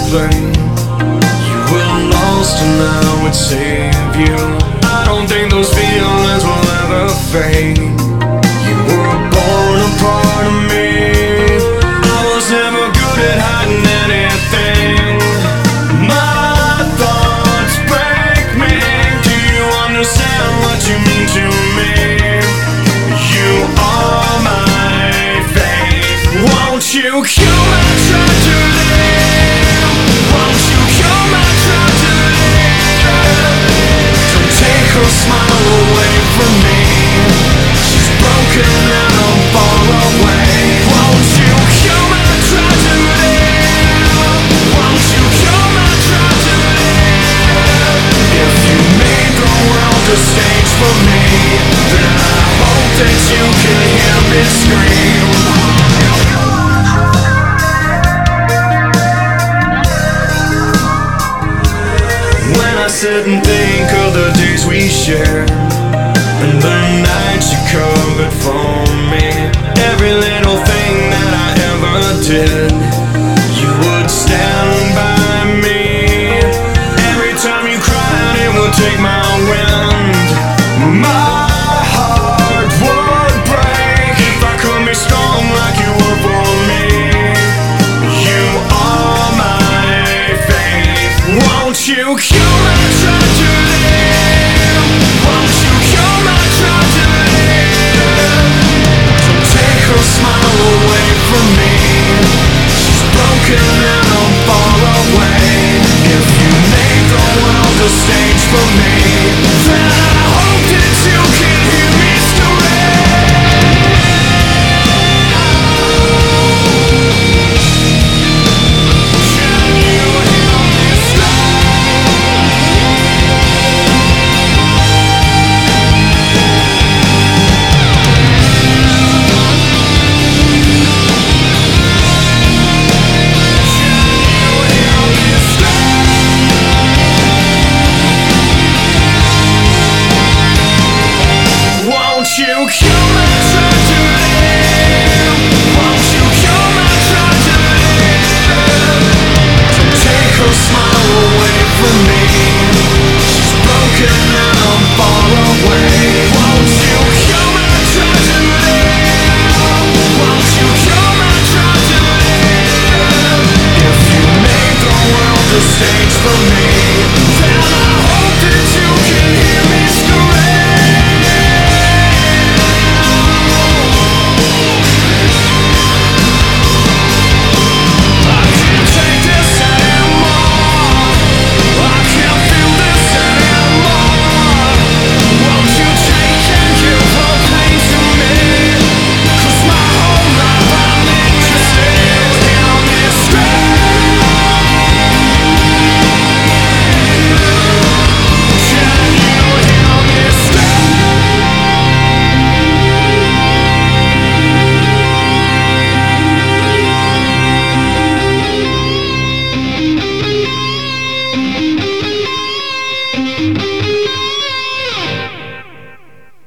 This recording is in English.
explain. You were lost and I would save you. I don't think those feelings will ever fade. You were born a part of me. I was never good at hiding anything. My thoughts break me. Do you understand what you mean to me? You are my faith. Won't you cure my tragedy? Won't you cure my tragedy? Don't take her smile away from me. She's broken and I'm far away. Won't you cure my tragedy? Won't you cure my tragedy? If you made the world a stage for me, then I hope that you can hear me scream. When I sit and think of the days we shared and the nights you covered for me, every little thing that I ever did,